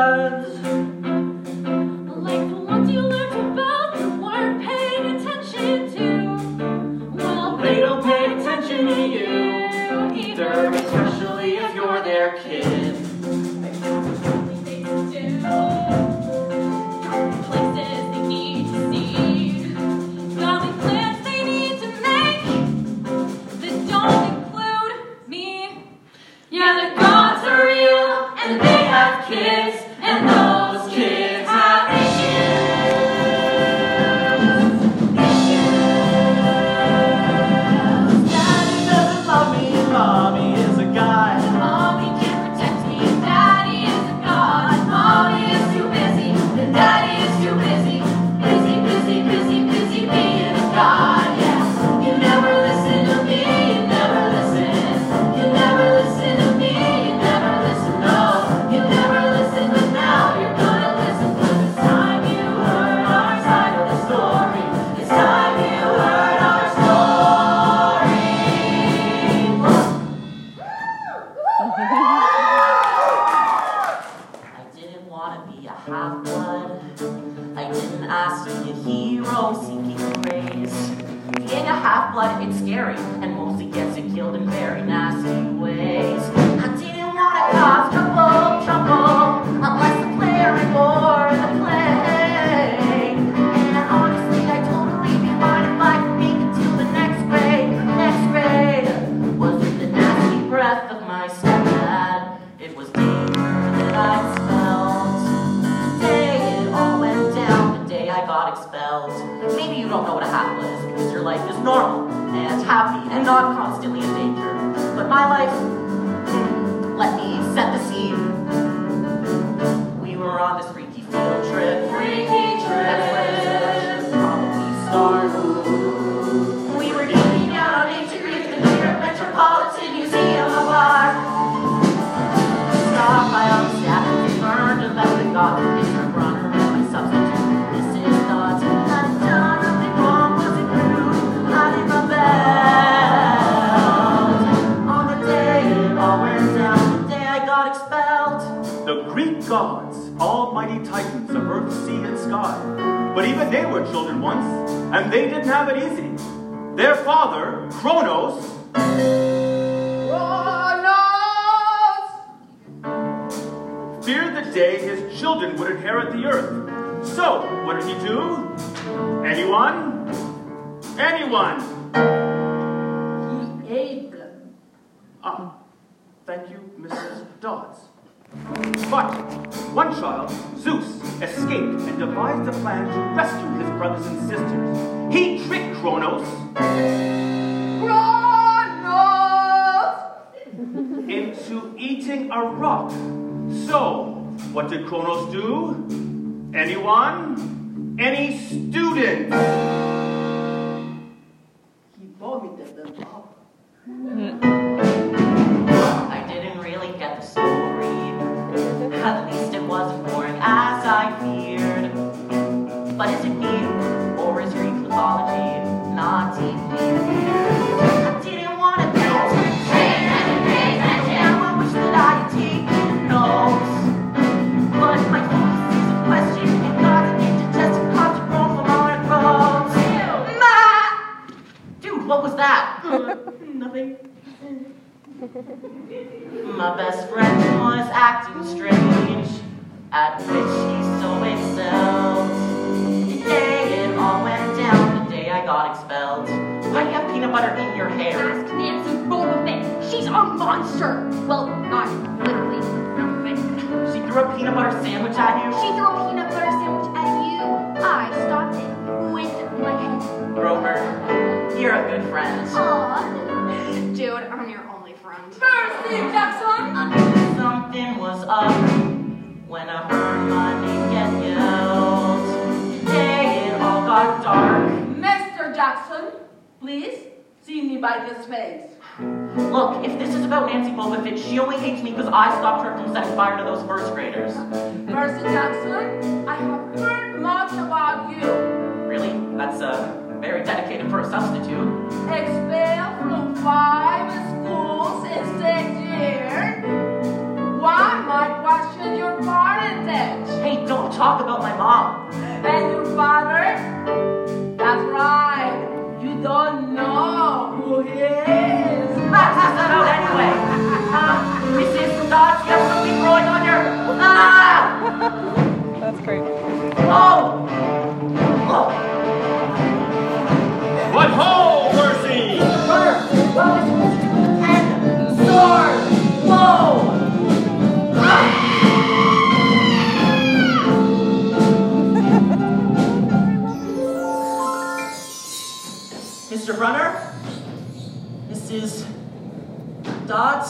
words. Like the ones you learned about you weren't paying attention to. Well, They don't pay attention to you either, especially if you're their kid. Places they need to see, golly plans they need to make that don't include me. Yeah, the gods are real and they have kids, and those kids have issues. Daddy doesn't love me and mommy is a guy. Mommy can't protect me and daddy is a god. Mommy is too busy and daddy is too busy. Busy, busy, busy, busy being a god, yeah. You never listen to me, you never listen. You never listen to me, you never listen, no. You never listen, but now you're gonna listen. 'Cause it's time you heard our side of the story. It's time you heard our story. I didn't want to be a half-blood. I didn't ask to be a hero seeking praise. Being a half-blood, it's scary, and mostly gets you killed in very nasty ways. I didn't want to cause trouble, unless the player ignored the play. And honestly, I totally be fine if I could make it to the next grade. Next grade was with the nasty breath of my stepdad. It was danger that I smelled. The day it all went down, the day I got expelled. Maybe you don't know what a half-blood is because your life is normal and happy and not constantly in danger. But my life, let me set the scene. We were on this freaky field trip. Freaky trip. That's where the story should probably start. We were geeking out on ancient Greece, the New York Metropolitan Museum of Art. Stopped by all the staff and learned about the gods of Mr. Brunner and my substitute. Mrs. Dodds. I'd done nothing wrong, wasn't rude. I did my best. On the day it all went down, the day I got expelled. The Greek gods, almighty titans of earth, sea, and sky. But even they were children once, and they didn't have it easy. Their father, Kronos, feared the day his children would inherit the earth. So, what did he do? Anyone? Anyone? He ate them. Ah, thank you, Mrs. Dodds. But one child, Zeus, escaped and devised a plan to rescue his brothers and sisters. He tricked Kronos into eating a rock. So, what did Kronos do? Anyone? Any student? He vomited them up. I didn't really get the story. At least it wasn't boring as I feared. But is it me, or is Greek mythology not deeply weird? I didn't want to pay attention. Now I wish that I had taken notes. But my focus is a question, and God's an indigestion caused to grow from our throats. Dude, what was that? Nothing. My best friend was acting strange, at which he so excelled. The day it all went down, the day I got expelled. Why do you have peanut butter in your hair? Ask Nancy Bobovit. She's a monster. Well, not literally. She threw a peanut butter sandwich at you? She threw a peanut butter sandwich at you. I stopped it with my head. Grover, you're a good friend. Aw. Dude, I'm your only friend. Mercy, Jackson! I knew something was up when I heard my name get yelled. The day it all got dark. Mr. Jackson, please see me by this face. Look, if this is about Nancy Bobovit, she only hates me because I stopped her from setting fire to those first graders. Percy Jackson, I have heard much about you. Really? That's very dedicated for a substitute. Expelled from 5 schools in 6 years. One might question your party test. don't talk about my mom. And your father? That's right. You don't know who he is. What's this about anyway? Mrs. Dodds, you have something growing on your... Ah! That's great. Oh! Oh! What ho, Percy! And sword! Whoa! Mr. Brunner? Mrs. Dodds?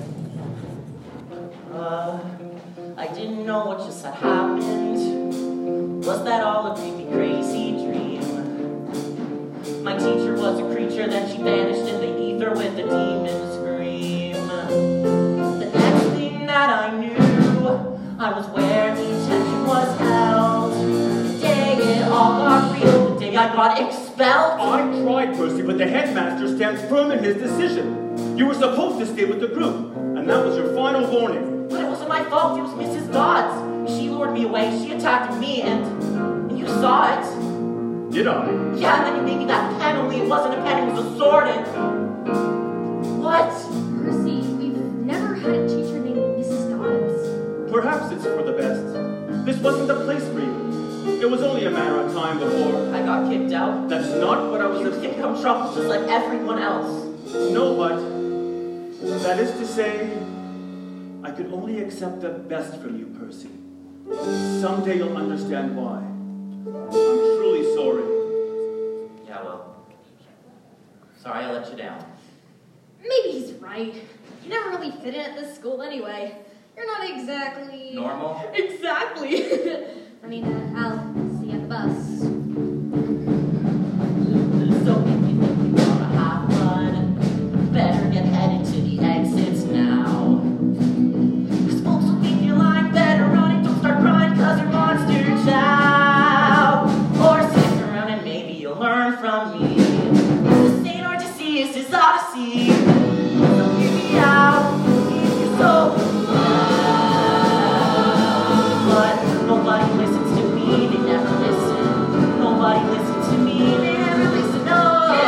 I didn't know what just had happened. Was that all a creepy, crazy dream? My teacher was a creature, then she vanished in the ether with a demon scream. The next thing that I knew, I was where detention was held. The day it all got real, the day I got expelled. I tried, Percy, but the headmaster stands firm in his decision. You were supposed to stay with the group, and that was your final warning. But it wasn't my fault, it was Mrs. Dodds. She lured me away, she attacked me, and you saw it. Did I? Yeah, and then you gave me that pen, only it wasn't a pen, it was a sword, and... What? Percy, we've never had a teacher named Mrs. Dodds. Perhaps it's for the best. This wasn't the place for you. It was only a matter of time before. I got kicked out. That's not what I was... You think I'm trouble just like everyone else. No, but... That is to say... I could only accept the best from you, Percy. Someday you'll understand why. I'm truly sorry. Yeah, well... Sorry I let you down. Maybe he's right. You never really fit in at this school anyway. You're not exactly... Normal? Exactly. I mean, I'll see you at the bus. So if you think you want a hot blood, better get headed to the exits now. Cause folks will think you're lying, better run and don't start crying cause you're monster child. Or stick around and maybe you'll learn from me. The St. Odysseus' Odyssey. So hear me out, if you're so but nobody listens to me, they never listen. Nobody listens to me, they never listen, no.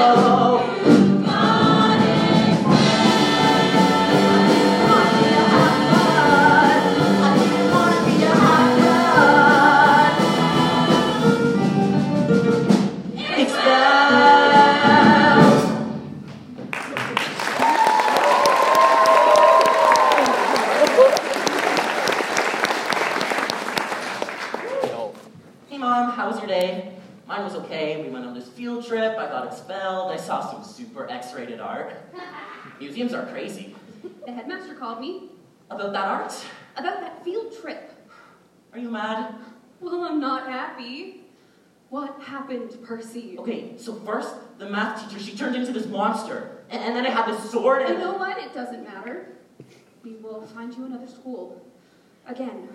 Hey Mom, how was your day? Mine was okay. We went on this field trip, I got expelled, I saw some super X-rated art. Museums are crazy. The headmaster called me About that art? about that field trip. Are you mad? Well, I'm not happy. What happened, Percy? Okay, so first, the math teacher, she turned into this monster. And then I had this sword and... You know what? It doesn't matter. We will find you another school. Again.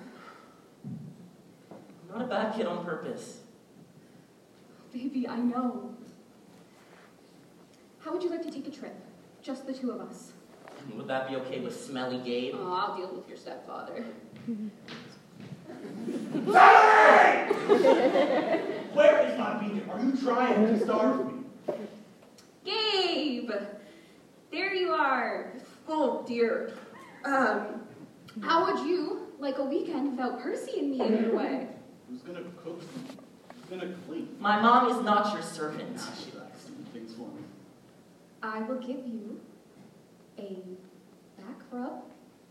I'm not a bad kid on purpose. Baby, I know. How would you like to take a trip? Just the two of us. Would that be okay with Smelly Gabe? Oh, I'll deal with your stepfather. Where is my beacon? Are you trying to starve me? Gabe! There you are. Oh, dear. How would you like a weekend without Percy and me in your way? Who's gonna cook? Who's gonna clean? My mom is not your servant. Ah, she likes doing things for me. I will give you a back rub.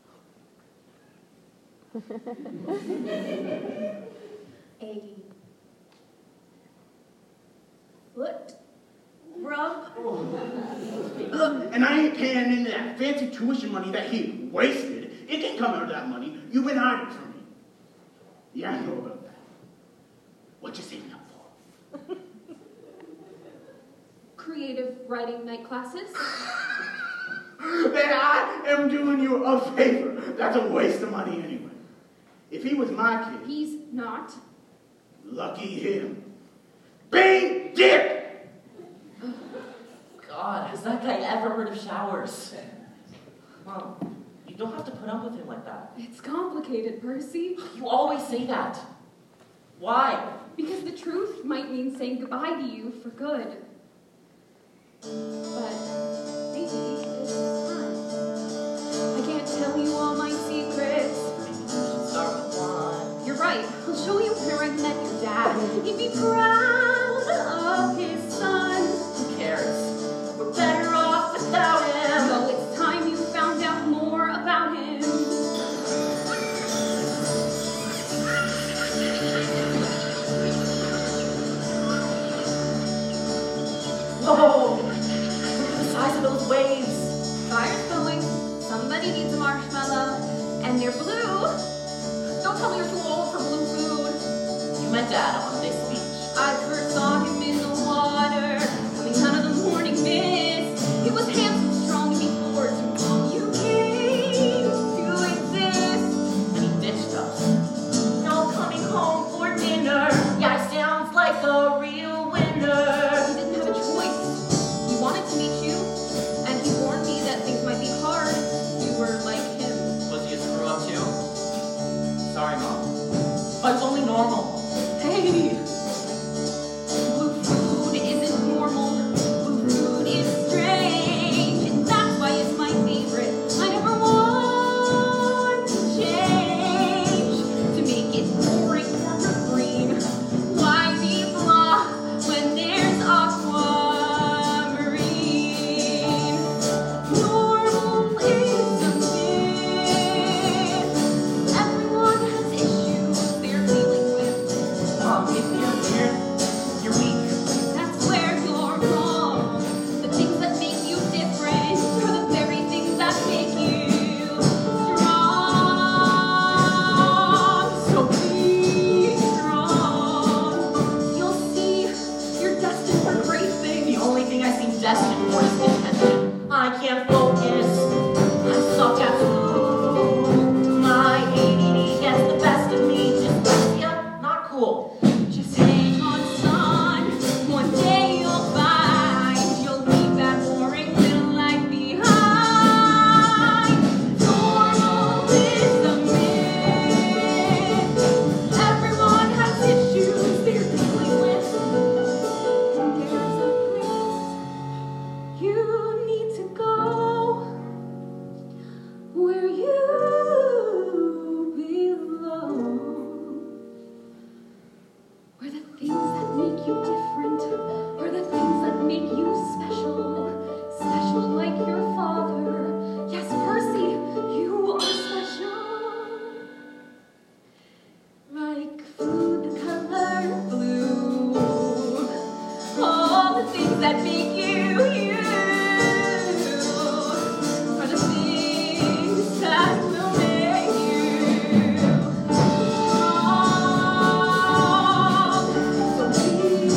A foot rub. And I ain't paying into that fancy tuition money that he wasted. It can come out of that money. You've been hiding from me. Yeah, I know about that. What you saving up for? Creative writing night classes. Then I am doing you a favor. That's a waste of money anyway. If he was my kid, He's not. lucky him. Big Dick! God, has that guy ever heard of showers? Mom, you don't have to put up with him like that. It's complicated, Percy. You always say that. Why? Because the truth might mean saying goodbye to you for good. But maybe it's time. I can't tell you all my secrets. Maybe we should start with one. You're right. I'll show you where I met your dad. He'd be proud of his son. Who cares? We're better off without him. So it's time you found out more about him. Whoa! Look at the size of those waves. Fire's going. Somebody needs a marshmallow. And they're blue. Don't tell me you're too old for blue food. You met Dad on this beach. I first saw him in the water, coming out of the morning mist. He was handsome, strong before too long. You came to exist. And he ditched us. No coming home for dinner. Yeah, it sounds like a real winner. He didn't have a choice. He wanted to meet you, and he warned me that things might be hard. You were like him. Was he a screw up too? Sorry, Mom. But it's only normal. Hey! Blue food isn't normal. Blue food is strange, and that's why it's my favorite. I never want to change to make it boring or green. Why be blah when there's aquamarine? Normal is a myth. Everyone has issues they're dealing with. Mom, if you're weird, you're weak. That's where you're wrong. The things that make you different are the very things that make you strong. So be strong. You'll see you're destined for great things. The only thing I seem destined for is attention. I can't focus. I suck at school. My ADD gets the best of me. Dyslexia, not cool. Just hang on, son. One day you'll find you'll leave that boring little life behind. Normal is a myth. Everyone has issues they're dealing with. And there's a place you need to go where you belong. Where the things that make you different are the things that make you special. Special like your father. Yes, Percy, you are special. Like food the color blue. All the things that make you you are the things that will make you strong. So be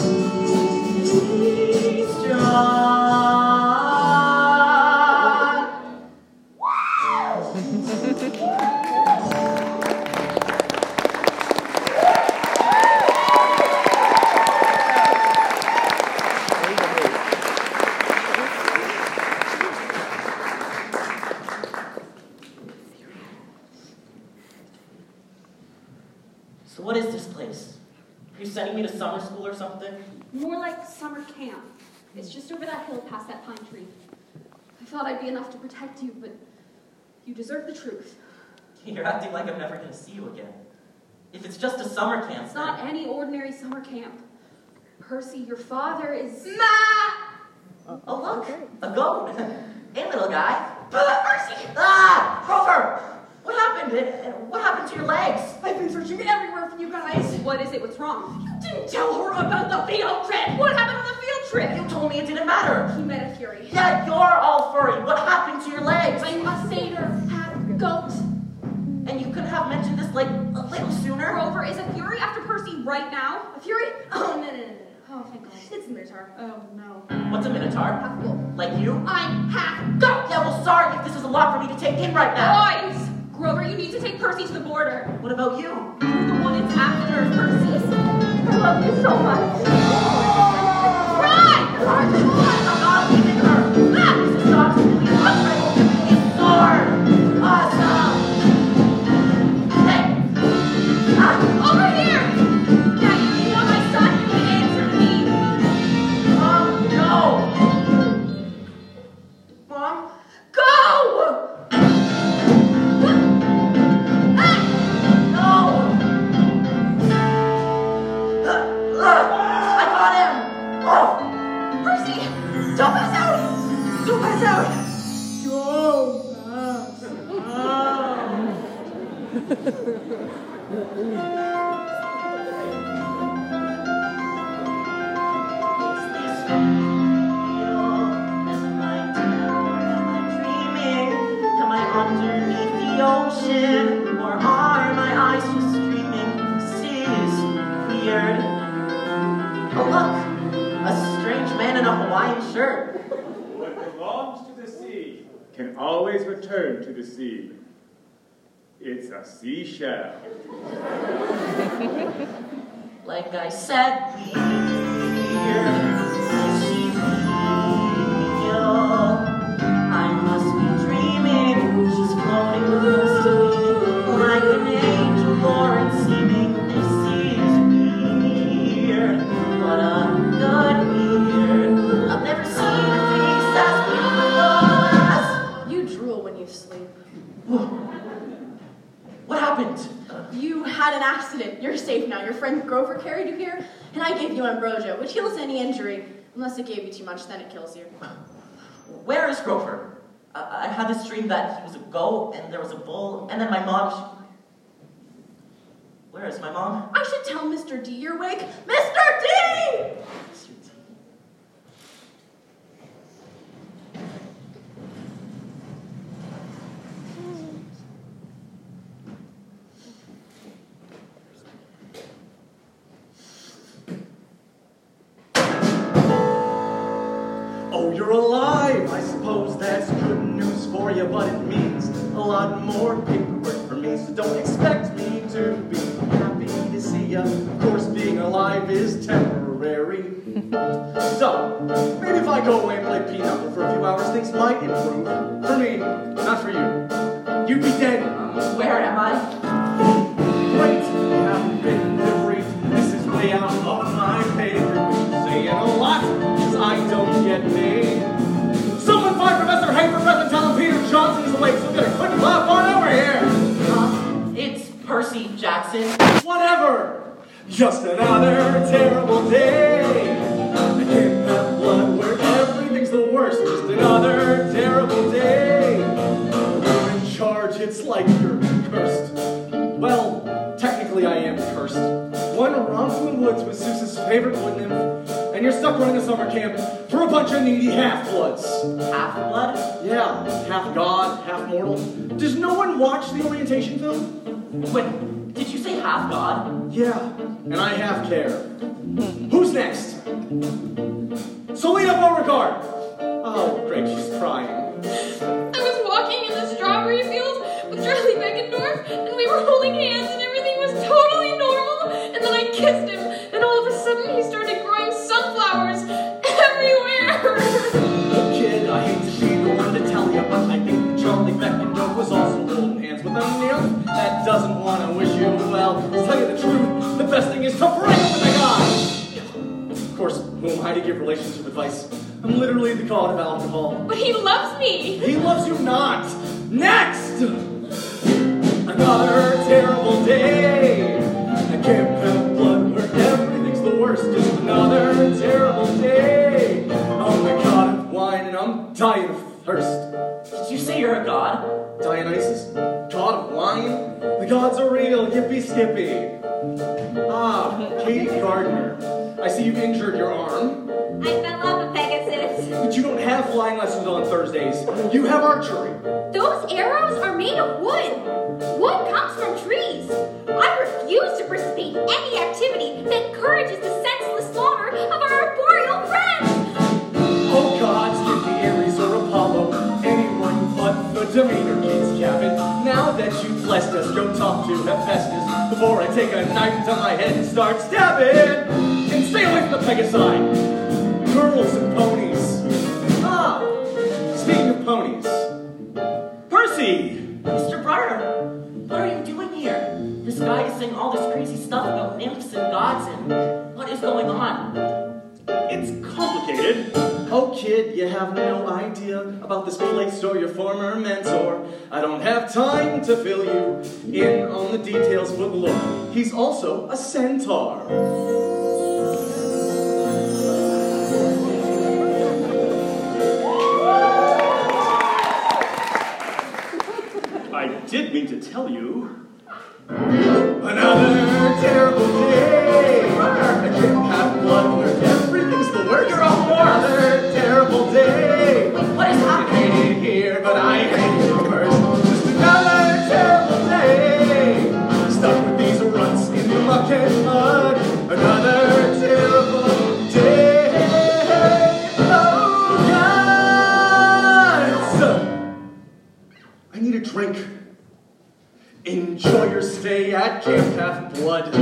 So what is this place? Are you sending me to summer school or something? More like summer camp. It's just over that hill past that pine tree. I thought I'd be enough to protect you, but you deserve the truth. You're acting like I'm never going to see you again. If it's just a summer camp, It's not any ordinary summer camp. Percy, your father is... Oh, look, a goat. Hey, little guy. Percy! Ah! Grover! What happened? What happened to your legs? I've been searching everywhere for you guys. What is it? What's wrong? Didn't tell her about the field trip. What happened on the field trip? You told me it didn't matter. He met a fury. Yeah, you're all furry. What happened to your legs? I'm a satyr, half goat. And you could have mentioned this, like, a little sooner. Grover is a fury after Percy right now. A fury? Oh, no. Oh, thank God. It's a minotaur. Oh, no. What's a minotaur? Half wolf. Like you? I'm half goat. Yeah, well, sorry if this is a lot for me to take in right now. Boys! Grover, you need to take Percy to the border. What about you? You're the one it's after, Percy. I love you so much. Run! I'm not leaving her. This is not really possible. It's sword. Awesome. Hey. Over here! can always return to the sea. It's a seashell. Like I said, here, I see real. I must be dreaming. She's floating close to me, like an angel or it seeming. This is weird, but a good weird. I've never seen a face as beautiful as You drool when you sleep. What happened? You had an accident. You're safe now. Your friend Grover carried you here, and I gave you ambrosia, which heals any injury. Unless it gave you too much, then it kills you. Where is Grover? I had this dream that he was a goat, and there was a bull, and then my mom... Where is my mom? I should tell Mr. D you're awake. Mr. D! Mr. D. Oh, you're alive! I suppose that's good news for you, but it means a lot more paperwork for me, so don't expect me to be happy to see you. Of course, being alive is temporary. So, maybe if I go away and play pinochle for a few hours, things might improve. For me, not for you. You'd be dead. Where am I? Great, you haven't been delivery. This is way out of my pay grade, which is saying a lot, because I don't get paid. Someone find Professor Hay for breath and tell him Peter Johnson is awake, so get a quick clap on over here. It's Percy Jackson. Whatever. Just another terrible day. I can't have blood where everything's the worst. Just another terrible day. You're in charge, it's like you're cursed. Well, technically I am cursed. One romp in the woods with Zeus's favorite wood nymph, and you're stuck running a summer camp for a bunch of needy half-bloods. Half-blood? Yeah, half god, half mortal. Does no one watch the orientation film? Wait, did you say half-god? Yeah, and I have care. Who's next? Selena Beauregard! Oh, great, she's crying. I was walking in the strawberry field with Charlie Beckendorf, and we were holding hands, and everything was totally normal. And then I kissed him, and all of a sudden he started growing sunflowers everywhere. Oh, kid, I hate to be the one to tell you, but I think that Charlie Beckendorf was also holding hands with a nymph that doesn't want to wish you well. To tell you the truth, the best thing is to break up with a guy. Of course, who am I to give relationship advice? I'm literally the god of alcohol. But he loves me. He loves you not. Next! Another terrible day. I can't have blood where everything's the worst. Just another terrible day. I'm the god of wine and I'm dying of thirst. Did you say you're a god? Dionysus, god of wine? The gods are real, yippee skippy. Ah, Katie Gardner. I see you've injured your arm. I fell off a Pegasus. But you don't have flying lessons on Thursdays. You have archery. Those arrows are made of wood. Wood comes from trees. I refuse to participate in any activity that encourages the senseless slaughter of our arboreal friends. Oh gods, give me Ares or Apollo. Anyone but the demeanor kid's cabin. Now that you've blessed us, go talk to Hephaestus before I take a knife to my head and start stabbing. And stay away from the Pegasi. Girls and ponies. Ah, speaking of ponies. Percy! Mr. Brunner, what are you doing here? This guy is saying all this crazy stuff about nymphs and gods and what is going on? It's complicated. Oh kid, you have no idea about this place or your former mentor. I don't have time to fill you in on the details, but look, he's also a centaur. I did mean to tell you. Another terrible day. I can't have blood where everything's the worst. You're a horse. Another terrible day. What is I happening? hate it here, but I hate it worse. Just another terrible day. Stuck with these ruts in the muck and mud. Another terrible day. Oh, gods. blood.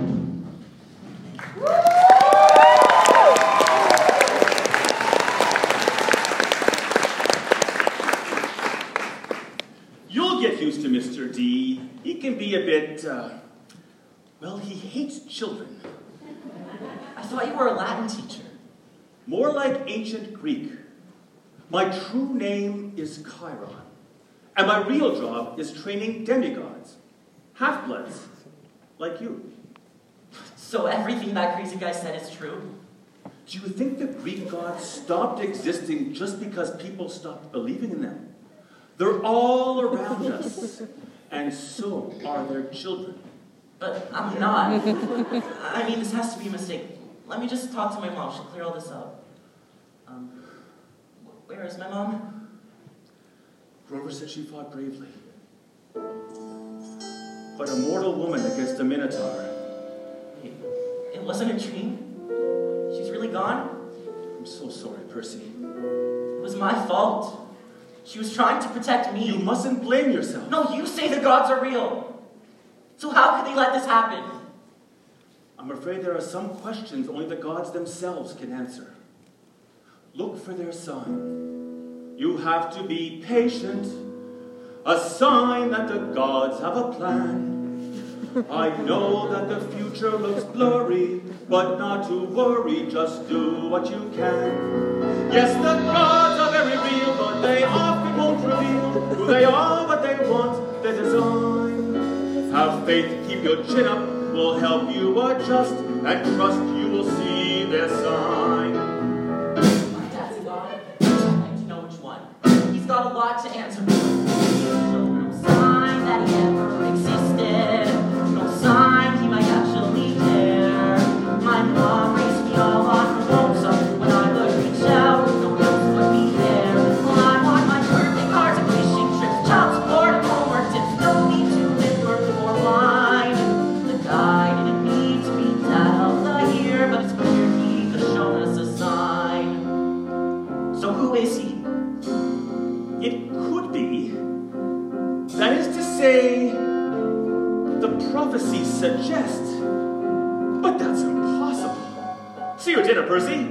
You'll get used to Mr. D. He can be a bit, well, he hates children. I thought you were a Latin teacher. More like ancient Greek. My true name is Chiron, and my real job is training demigods, half-bloods, like you. So everything that crazy guy said is true? Do you think the Greek gods stopped existing just because people stopped believing in them? They're all around us, and so are their children. But I'm not. I mean, this has to be a mistake. Let me just talk to my mom. She'll clear all this up. Where is my mom? Grover said she fought bravely. But a mortal woman against a minotaur. It wasn't a dream? She's really gone? I'm so sorry, Percy. It was my fault. She was trying to protect me. You mustn't blame yourself. No, you say the gods are real. So how could they let this happen? I'm afraid there are some questions only the gods themselves can answer. Look for their sign. You have to be patient. A sign that the gods have a plan. I know that the future looks blurry, but not to worry, just do what you can. Yes, the gods are very real, but they often won't reveal who they are, what they want, their design. Have faith, keep your chin up, will help you adjust, and trust you will see their sign. My dad's a god. I'd like to know which one. He's got a lot to answer for. No sign that he ever existed. No sign he might actually care. My mom raised me all on her own, so when I would reach out, no one else would be there. Well, I want my birthday cards and fishing trips, child support and homework tips. No need to live or wine. The guy didn't need to be dad of the year, but it's clear he could have shown us a sign. So who is he? It could be, that is to say, the prophecies suggest, but that's impossible. See you at dinner, Percy.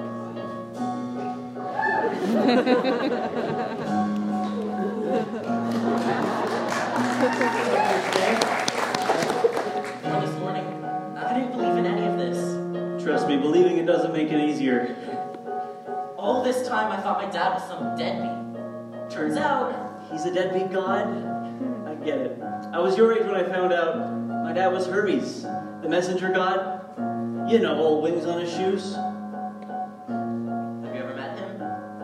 Well, this morning, I didn't believe in any of this. Trust me, believing it doesn't make it easier. All this time, I thought my dad was some deadbeat. Turns out, He's a deadbeat god? I get it. I was your age when I found out my dad was Hermes, the messenger god. You know, all wings on his shoes. have you ever met him?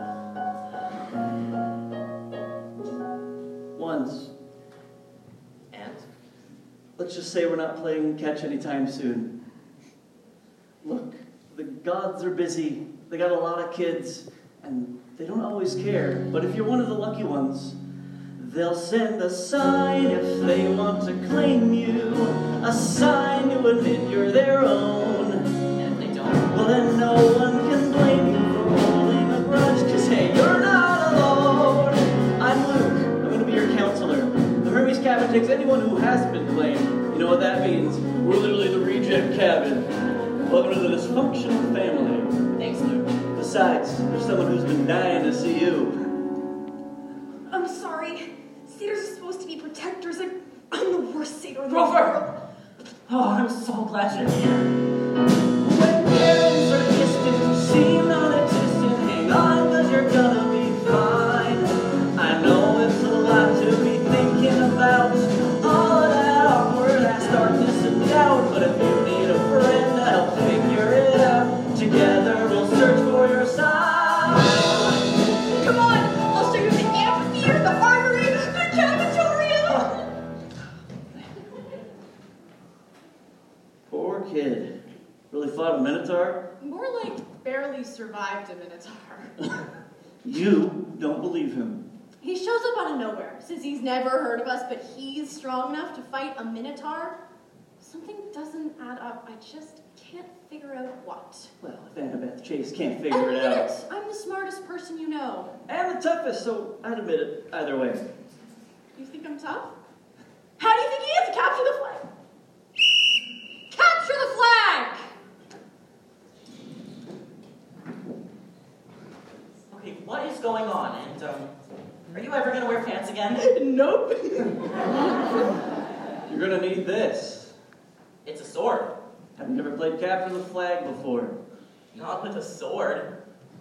Once. And? Let's just say we're not playing catch anytime soon. Look, the gods are busy. They got a lot of kids, and they don't always care. But if you're one of the lucky ones, they'll send a sign if they want to claim you. A sign to admit you're their own. And if they don't? Well, then no one can blame you for holding a grudge, 'cause hey, you're not alone. I'm Luke. I'm going to be your counselor. The Hermes cabin takes anyone who hasn't been claimed. You know what that means? We're literally the reject cabin. Welcome to the dysfunctional family. Thanks, Luke. Besides, there's someone who's been dying to see you. I'm sorry. Satyrs are supposed to be protectors. I'm the worst satyr in the Grover! world. Oh, I'm so glad you're here. When parents are distant, seem non-existent, hang on, 'cause you're gonna be fine. I know it's a lot to be thinking about, all of that awkward ass darkness and doubt, but if you need a friend to help figure it out, together we'll search for your sign. Come on, I'll show you the amphitheater, the armory, the cafeteria. Poor kid. Really fought a minotaur? More like barely survived a minotaur. You don't believe him. He shows up out of nowhere, says he's never heard of us, but he's strong enough to fight a minotaur. Something doesn't add up. I just can't figure out what. Well, if Annabeth Chase can't figure it out. I'm the smartest person you know. And the toughest, so I'd admit it either way. You think I'm tough? How do you think he is to capture the flag? going on? And, are you ever gonna wear pants again? Nope. You're gonna need this. It's a sword. Have you never played capture the flag before? Not with a sword.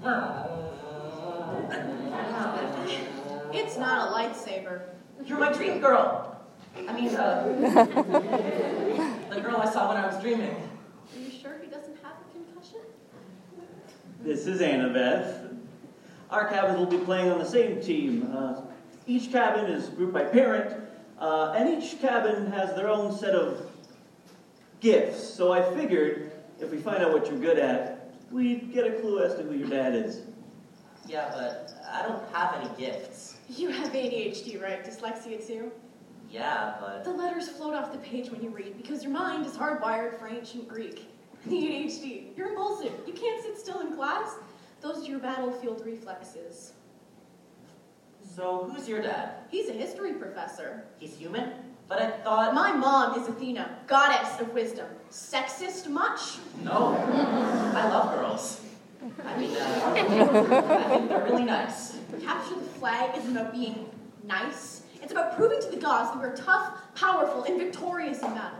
It's not a lightsaber. You're my dream girl. I mean, the girl I saw when I was dreaming. Are you sure he doesn't have a concussion? This is Annabeth. Our cabins will be playing on the same team. Each cabin is grouped by parent, and each cabin has their own set of gifts. So I figured if we find out what you're good at, we'd get a clue as to who your dad is. Yeah, but I don't have any gifts. You have ADHD, right? Dyslexia too? Yeah, but... The letters float off the page when you read because your mind is hardwired for ancient Greek. The ADHD, you're impulsive. You can't sit still in class. Those are your battlefield reflexes. So, who's your dad? He's a history professor. He's human? But I thought... My mom is Athena, goddess of wisdom. Sexist much? No. I love girls. I mean, I think they're really nice. Capture the flag isn't about being nice. It's about proving to the gods that we're tough, powerful, and victorious in battle.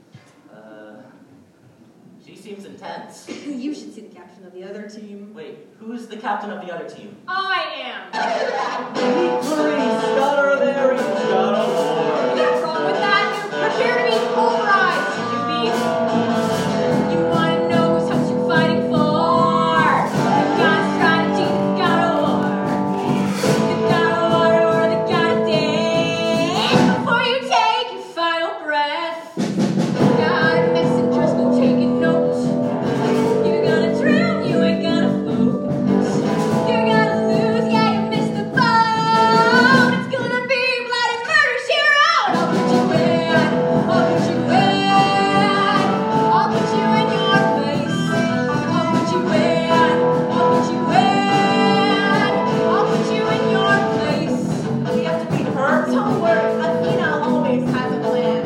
She seems intense. You should see the captain of the other team. Wait, who's the captain of the other team? I am. Please, scholar of Ares, scholar of war. What's wrong with that? Prepare to be pulverized, newbie. You want to know whose house you're fighting for? The got strategy, the got a war. The got a war or the got a dance. Before you take your final breath, God, messengers go taking notes. You're gonna drown, you ain't gonna focus. You're gonna lose, yeah, you missed the boat. It's gonna be blood and murder, sheer out. I'll put you in, I'll put you in. I'll put you in your place. I'll put you in, I'll put you in. I'll put you in your place. We have to beat her. Don't worry, Athena always has a plan.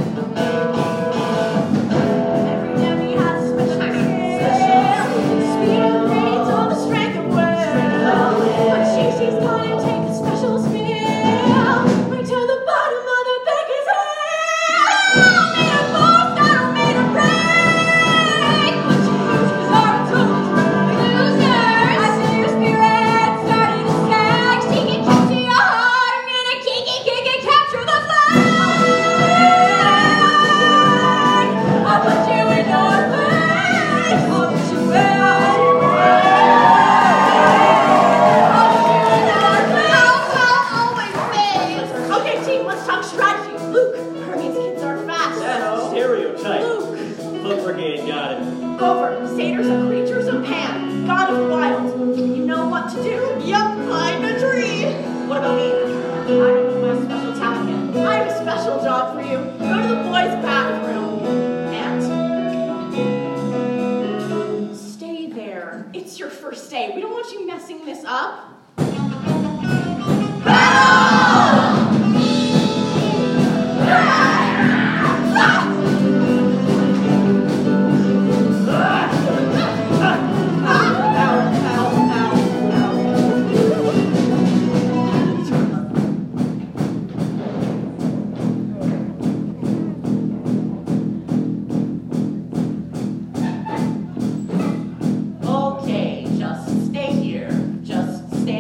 Every demi has a special skill. Speed of radiance, all the strength of will. But she's gonna take a special spill. Right to the bottom of the baker's hell. Made a boast, I don't made a break. But you losers are total losers. I see your spirit starting to sag. She can capture your heart. I'm gonna kick it, capture the flag. I'll put you in your place. I'll put you in. I'll put you in your place. I'll always face. Okay, team, let's talk strategy. Luke, Hermes kids are fast. That's stereotype. Luke, Foot Brigade got it. over. Satyrs are creatures of Pan, god of wild. You know what to do? Yup, climb a tree. What about me? I don't know my special talent yet. I have a special job for you. Go to the boys' bathroom. And? Stay there. It's your first day. We don't want you messing this up. Okay, just stay here. Just stay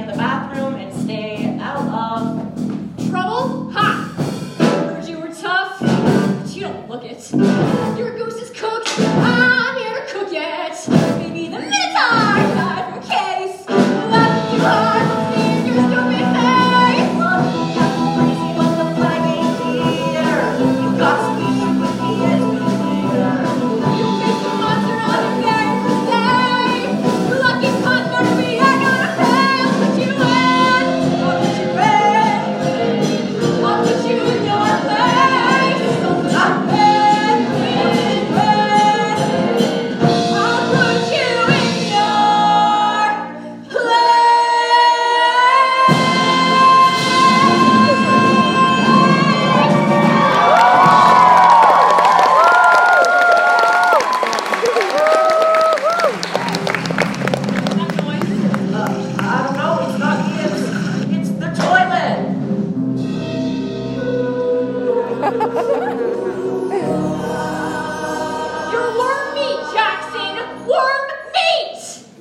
me, Jackson! Warm meat!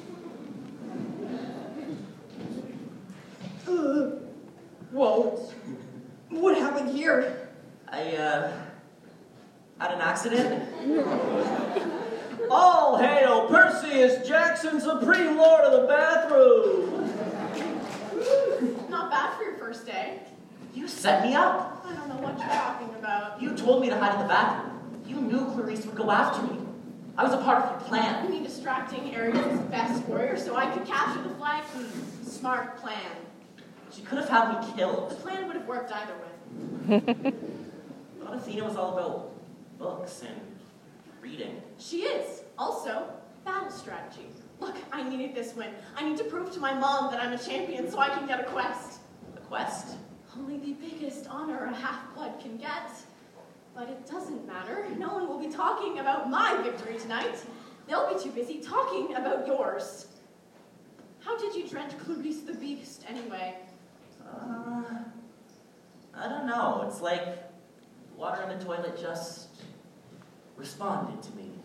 Whoa. What happened here? I, had an accident. All hail Perseus Jackson, Supreme Lord of the Bathroom! Not bad for your first day. You set me up. I don't know what you're talking about. You told me to hide in the bathroom. You knew Clarice would go after me. I was a part of your plan. Me distracting Ares' best warrior so I could capture the flag. Smart plan. She could have had me The killed. plan would have worked either way. I thought Athena was all about books and reading. She is. Also, battle strategy. Look, I needed this win. I need to prove to my mom that I'm a champion so I can get a quest. A quest? Only the biggest honor a half-blood can get. But it doesn't matter. No one will be talking about my victory tonight. They'll be too busy talking about yours. How did you drench Clarice the Beast, anyway? I don't know. It's like water in the toilet just responded to me.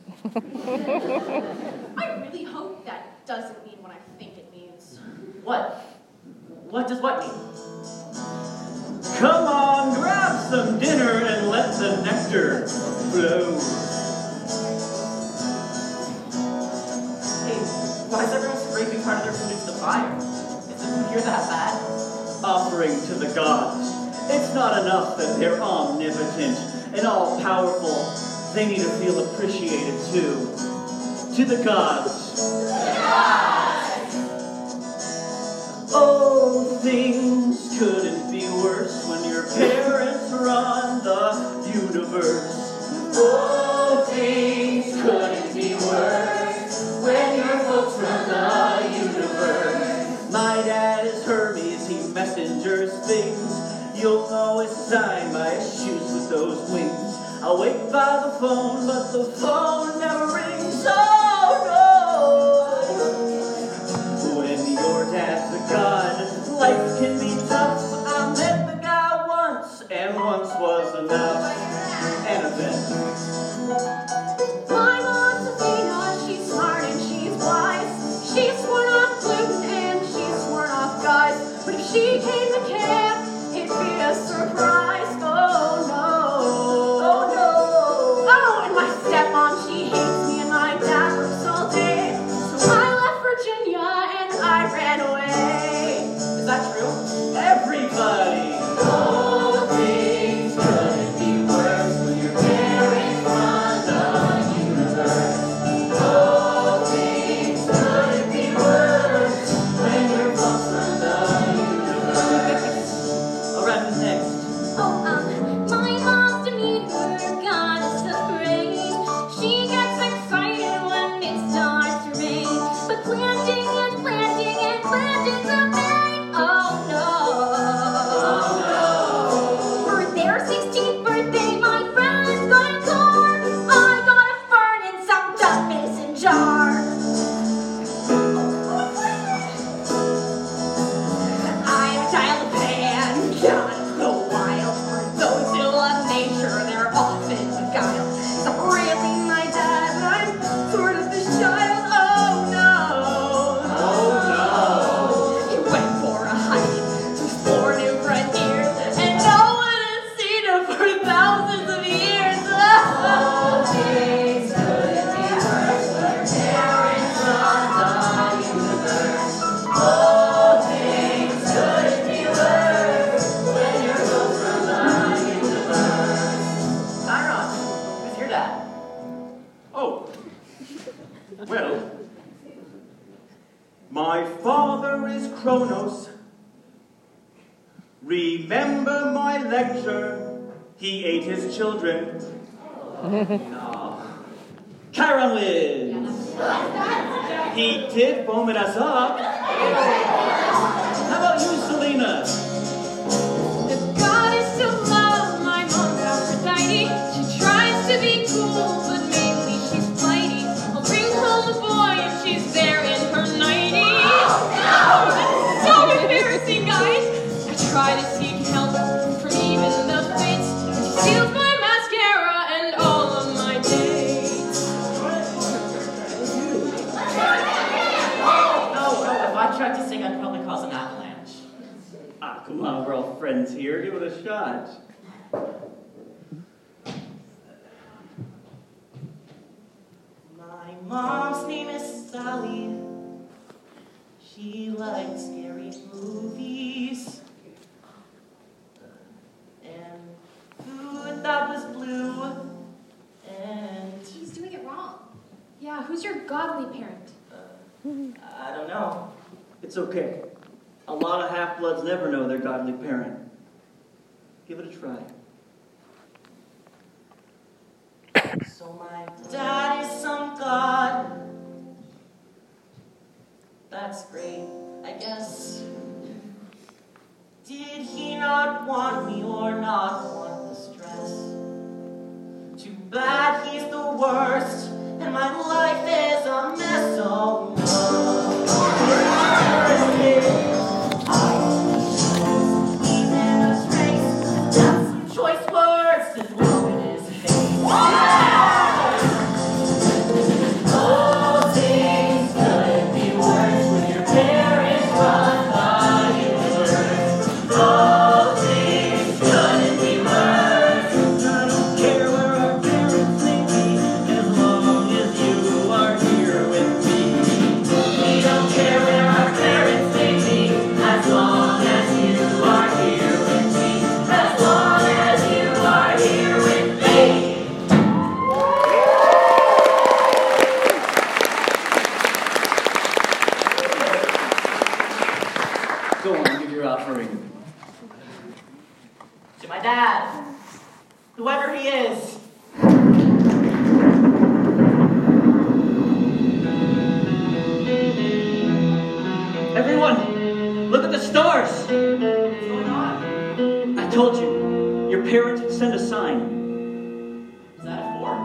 I really hope that doesn't mean what I think it means. What? What does what mean? Come on, grab some dinner and let the nectar flow. Hey, why is everyone scraping part of their food into the fire? Is the food here that bad? Offering to the gods. It's not enough that they're omnipotent and all-powerful. They need to feel appreciated too. To the gods. Oh, things couldn't be worse when your parents run the universe. Oh, things couldn't be worse when your folks run the universe. My dad is Hermes, he messengers things. You'll know his sign by his shoes with those wings. I'll wait by the phone, but the phone never rings. Oh no! When your dad's a god, life can be tough. I met the guy once, and once was enough. Annabeth. My mom's Athena, she's smart and she's wise. She's sworn off gluten and she's sworn off guys. But if she came to camp, it'd be a surprise. Oh no. Oh no. Oh, and my stepmom, she hates me and my dad works all day. So I left Virginia and I ran away. Is that true? Everybody. All things couldn't be worse when your parents run the universe. All things couldn't be worse when your folks run the universe. All right, who's next? My mom's Demeter, goddess of rain. She gets excited when it starts to rain. But planting and planting and planting's a pain. Oh no. For their 16th birthday, my friends got a car. I got a fern in some dumb mason jar. I'm a child of Pan, God is so wild. For those who love nature, they're often beguiled. So really my dad, but I'm sort of this child. Oh no. Oh no. He went for a hike to explore new frontiers, and no one has seen him for thousands of years. All things couldn't be worse when your parents run the universe. All things couldn't be worse when your folks run the universe. Chiron, who's your dad? Oh. Well, my father is Kronos. Remember my lecture? He ate his children. No. Chiron wins. He did vomit us up. How about you, Selena? The goddess of love, my mom's Aphrodite. She tries to be cool, but mainly she's flighty. I'll bring home a boy and she's there in her 90s. Oh, that's so embarrassing, guys. I try to seek help from even the fates. She steals my mascara and all of my dates. Ah, come on, we're all friends here. Give it a shot. My mom's name is Sally. She likes scary movies. And food that was blue. And He's doing it wrong. Yeah, who's your godly parent? I don't know. It's okay. A lot of half-bloods never know their godly parent. Give it a try. So my dad is some god. That's great, I guess. Did he not want me or not want the stress? Too bad he's the worst, and my life is a mess. Oh no. He's in a trace. That's some choice words as long as his face. Oh, things could be worse when your parents run by you first. Oh, things couldn't be worse. I don't care where our parents may be, as long as you are here with me. We don't care where our parents may be, as long as you are here with me. As long as you are here with me. Go on, give your offering. To my dad, whoever he is. Everyone, look at the stars. What's going on? I told you, your parents sent a sign. Is that a fork?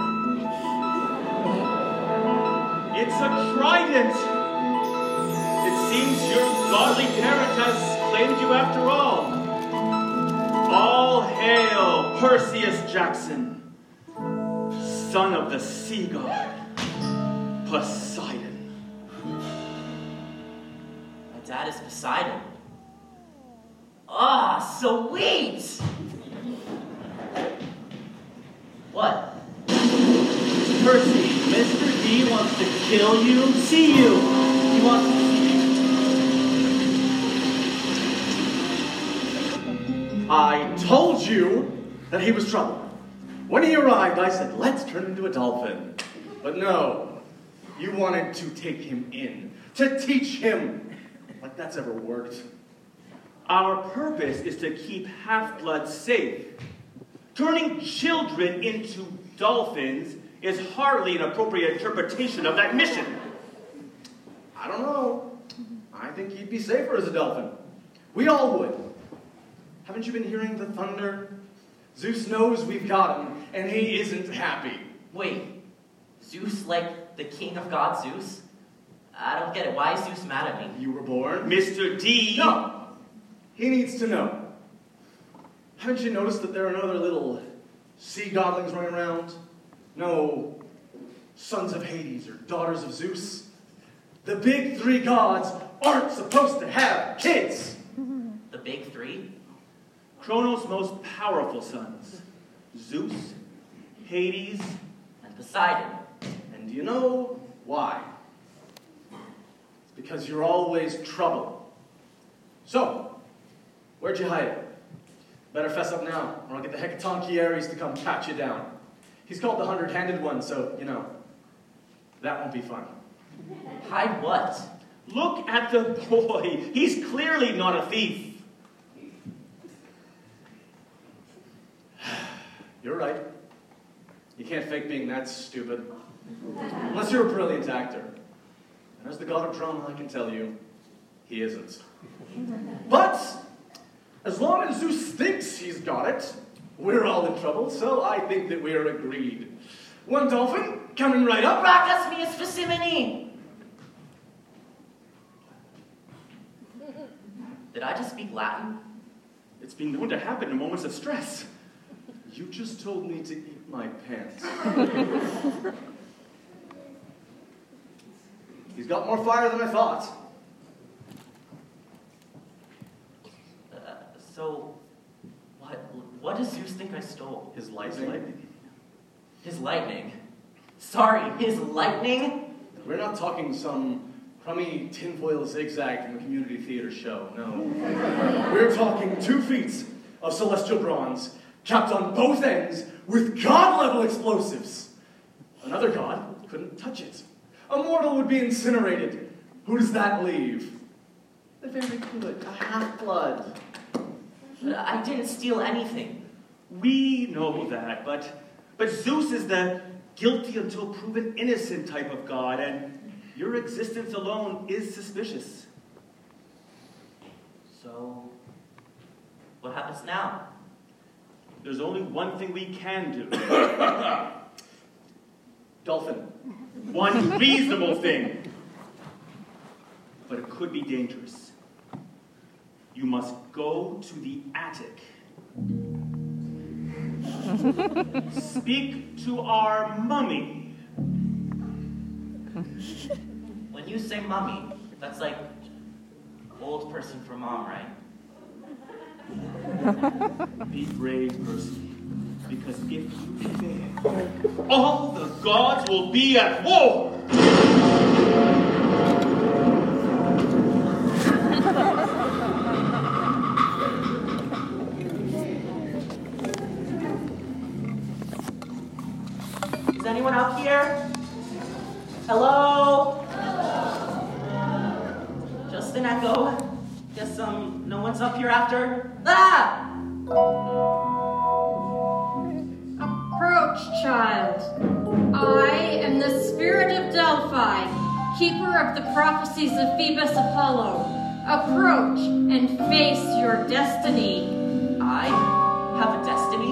It's a trident. It seems your godly parent has claimed you after all. All hail Perseus Jackson, son of the sea god, Poseidon. My dad is Poseidon. Ah, sweet! What? Percy, Mr. D wants to kill you. See you. He wants to see you. I told you that he was trouble. When he arrived, I said, let's turn him into a dolphin. But no, you wanted to take him in, to teach him. Like that's ever worked. Our purpose is to keep half-bloods safe. Turning children into dolphins is hardly an appropriate interpretation of that mission. I don't know. I think he'd be safer as a dolphin. We all would. Haven't you been hearing the thunder? Zeus knows we've got him, and he isn't happy. Wait, Zeus like the king of gods, Zeus? I don't get it. Why is Zeus mad at me? You were born? Mr. D! No! He needs to know. Haven't you noticed that there are no other little sea godlings running around? No sons of Hades or daughters of Zeus? The big three gods aren't supposed to have kids! The big three? Kronos' most powerful sons, Zeus, Hades, And Poseidon. And do you know why? It's because you're always trouble. So, where'd you hide it? Better fess up now, or I'll get the Hecatonchi Ares to come pat you down. He's called the 100-handed one, so, you know, that won't be fun. Hide what? Look at the boy. He's clearly not a thief. You're right. You can't fake being that stupid. Unless you're a brilliant actor. And as the god of drama, I can tell you, he isn't. But, as long as Zeus thinks he's got it, we're all in trouble, so I think that we're agreed. One dolphin, coming right up. Bracchus me is Specimeni! Did I just speak Latin? It's been known to happen in moments of stress. You just told me to eat my pants. He's got more fire than I thought. stole. His lightning. His lightning? Sorry, his lightning? We're not talking some crummy tinfoil zigzag from a community theater show, no. We're talking 2 feet of celestial bronze, capped on both ends with god-level explosives. Another god couldn't touch it. A mortal would be incinerated. Who does that leave? The very good, a half-blood. I didn't steal anything. We know that, but Zeus is the guilty until proven innocent type of god, and your existence alone is suspicious. So, what happens now? There's only one thing we can do. Dolphin. One reasonable thing. But it could be dangerous. You must go to the attic. Speak to our mummy. When you say mummy, that's like old person for mom, right? Be brave, Percy, because if you fail, all the gods will be at war! Is anyone out here? Hello? Just an echo. Guess no one's up here after. Ah! Approach, child. I am the spirit of Delphi, keeper of the prophecies of Phoebus Apollo. Approach and face your destiny. I have a destiny?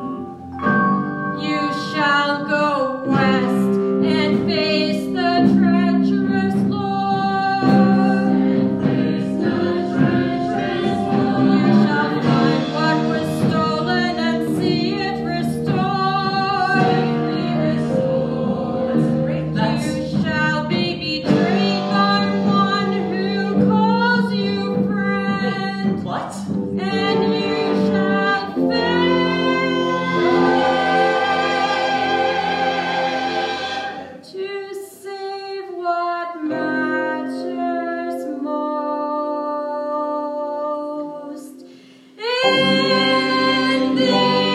You shall go west and face the treacherous Lord. You shall find what was stolen and see it restored. You shall be betrayed by one who calls you friend. What? And you shall fail. To save what matters most in the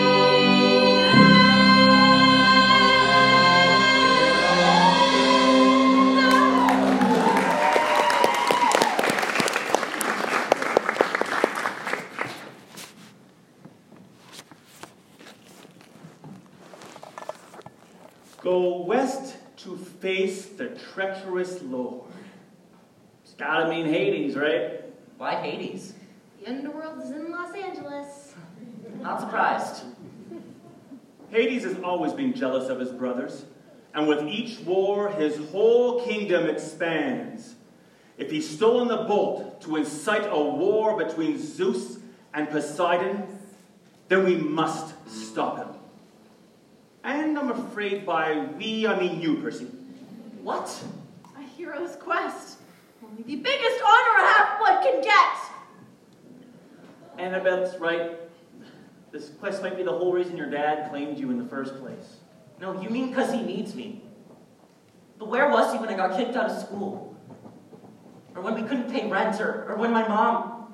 Go west to face the treacherous Lord. It's gotta mean Hades, right? Why Hades? The underworld is in Los Angeles. Not surprised. Hades has always been jealous of his brothers, and with each war, his whole kingdom expands. If he's stolen the bolt to incite a war between Zeus and Poseidon, then we must stop him. And I'm afraid by we, I mean you, Percy. What? A hero's quest. Only the biggest honor a half-blood can get. Annabeth's right. This quest might be the whole reason your dad claimed you in the first place. No, you mean because he needs me. But where was he when I got kicked out of school? Or when we couldn't pay rent, or when my mom...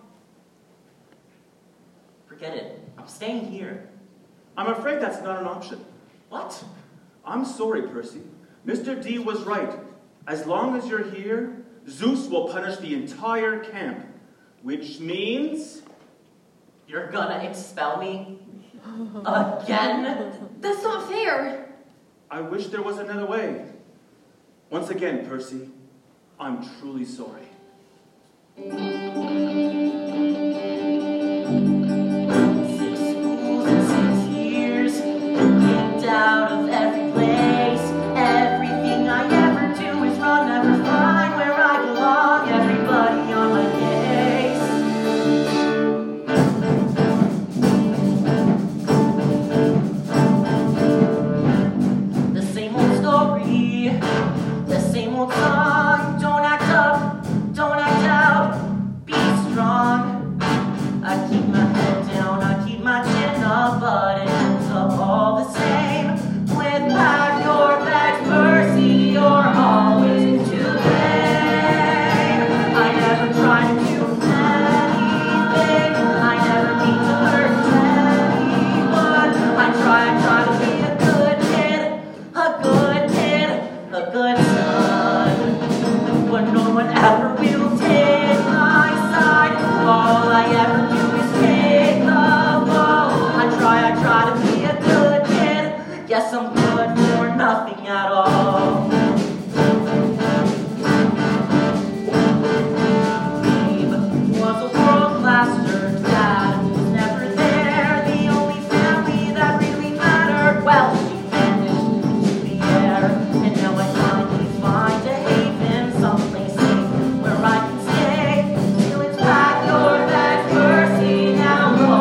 Forget it. I'm staying here. I'm afraid that's not an option. What? I'm sorry, Percy. Mr. D was right. As long as you're here, Zeus will punish the entire camp. Which means... You're gonna expel me? Again? That's not fair. I wish there was another way. Once again, Percy, I'm truly sorry. 6 schools in 6 years, kicked out of every place. Everything I ever do is wrong, never find where I belong. Everybody on my case. The same old story, the same old song. Don't act up, don't act out, be strong. ever will take my side. All I ever do is take the ball. I try to be a good kid. Guess I'm good for nothing at all. Babe was a world-class jerk. Dad was never there. The only family that really mattered. Well, she vanished into the air, and now I finally find a haven, someplace safe where I can stay till it's back your back mercy. Now go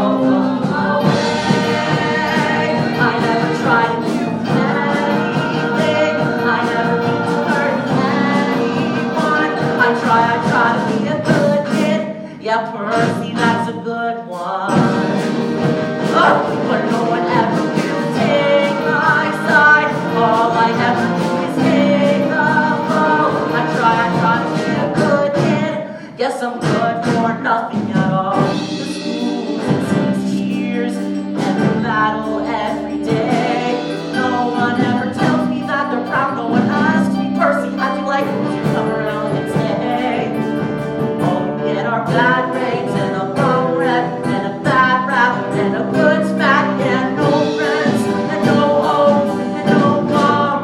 away. I never try to do anything. I never mean to hurt anyone. I try to be a good kid. Yeah, Percy, that's a good one. Oh, but no one ever will take my side. All I ever do is take the fall. I try to be a good kid. Guess I'm good for nothing at all. The schools and six years, every battle, every day. No one ever tells me that they're proud. No one asks me, Percy, how'd you like to come around and stay? All we get are bad grades and a bum rep and a bad rap and a good smack and no friends and no hope and no mom.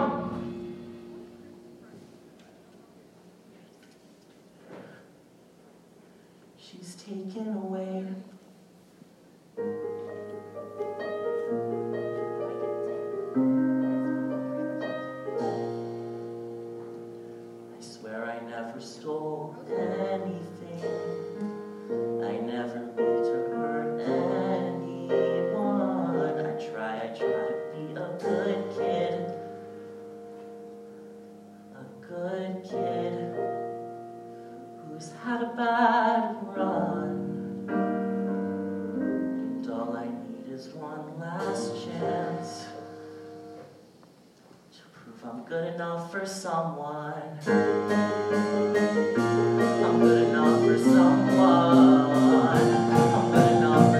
She's taken away. I swear I never stole anything. I never mean to hurt anyone. I try to be a good kid. A good kid who's had a bad run. And all I need is one last chance to prove I'm good enough for someone. I'm good enough for someone. I'm good enough for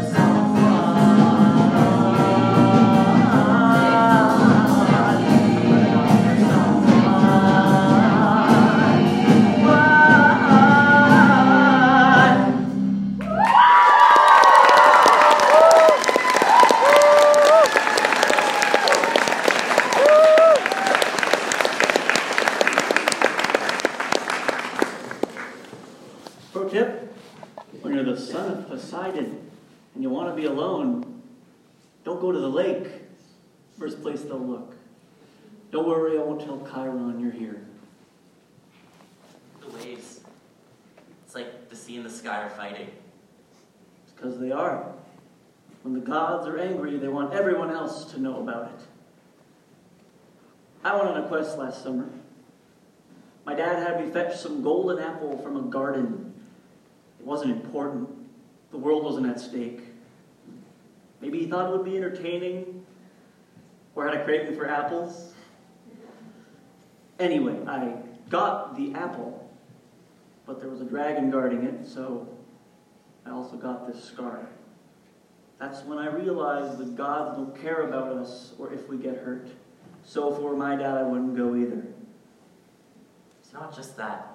Pro tip, when you're the son of Poseidon and you want to be alone, don't go to the lake. First place they'll look. Don't worry, I won't tell Chiron you're here. The waves. It's like the sea and the sky are fighting. It's because they are. When the gods are angry, they want everyone else to know about it. I went on a quest last summer. My dad had me fetch some golden apple from a garden. It wasn't important. The world wasn't at stake. Maybe he thought it would be entertaining, or had a craving for apples. Anyway, I got the apple, but there was a dragon guarding it, so I also got this scar. That's when I realized the gods don't care about us or if we get hurt. So for my dad, I wouldn't go either. It's not just that.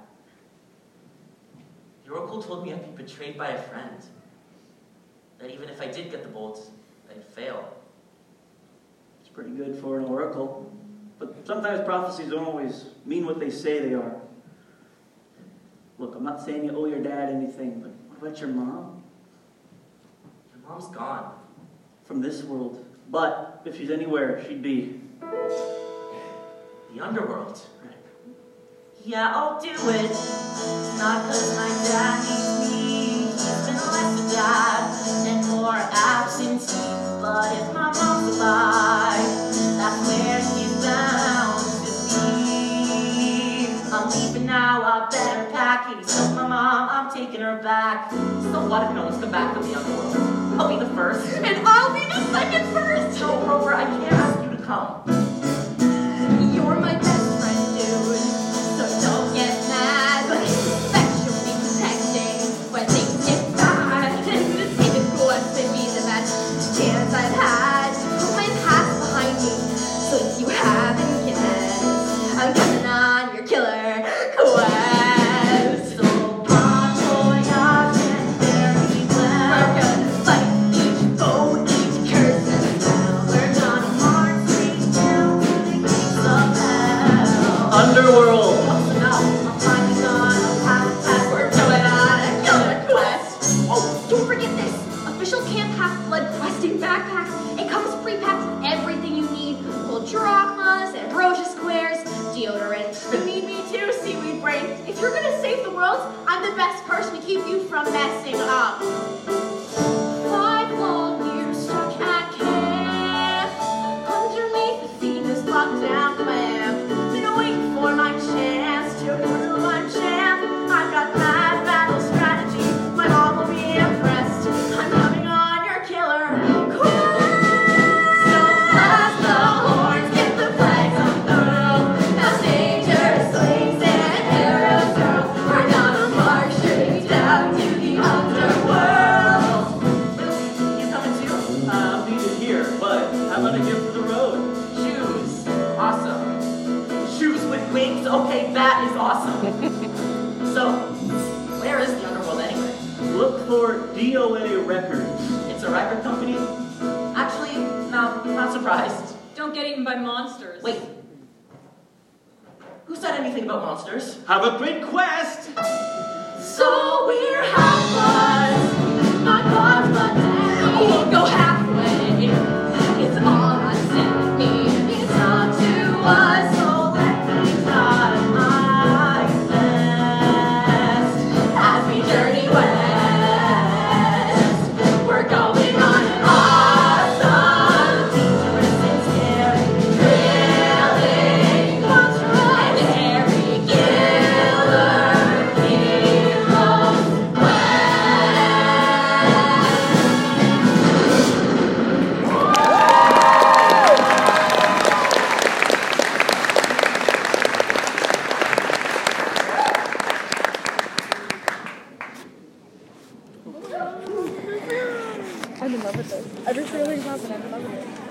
The oracle told me I'd be betrayed by a friend. That even if I did get the bolt, I'd fail. It's pretty good for an oracle. But sometimes prophecies don't always mean what they say they are. Look, I'm not saying you owe your dad anything, but what about your mom? Your mom's gone. From this world. But if she's anywhere, she'd be the underworld. Yeah, I'll do it. Not because my dad needs me. He's been less a dad and more absentee. But if my mom's alive, that's where she's bound to be. I'm leaving now, I better pack. He told my mom, I'm taking her back. So what if no one's come back from the underworld? I'll be the first. And I'll be the second first. No, Rover, I can't ask you to come. You're my best friend, dude. So don't get mad, but expect you'll be protecting when things get bad. And this even wants to be the best chance I've had to put my past behind me, so you haven't guessed. I'm coming on your killer quest. underworld. Close enough. I'm finding on a path. We're going on a killer quest. Oh, don't forget this. Official Camp Half-Blood questing backpacks. It comes pre-packed with everything you need. Gold drachmas, ambrosia squares, deodorant. You need me too, seaweed brain. If you're gonna save the world, I'm the best person to keep you from messing up. 5 long years stuck at camp, underneath the Venus lockdown clamp. Been waiting for my chance to prove I'm champ. I've got mad battle strategy. My mom will be impressed. I'm coming on your killer quest. So blast the horns, get the flags unfurled. Now dangerous slings and arrows hurled. We're gonna march straight down to the underworld. You coming too? I'm needed here, but how about a gift for the road? Shoes. Awesome. Shoes with wings? Okay, that is awesome. So, where is the underworld anyway? Look for DOA Records. It's a record company? Actually, no, not surprised. Don't get eaten by monsters. Wait. Who said anything about monsters? Have a great quest! So we're half-bloods, my blood's blood down. We'll go halfway. It's all I said. It's up to us, so let me try my best as we journey west. We're going on an awesome, dangerous and scary, thrilling, monstrous, and hairy killer heroes I'm in love with this. Every feeling about it, I'm in love with it.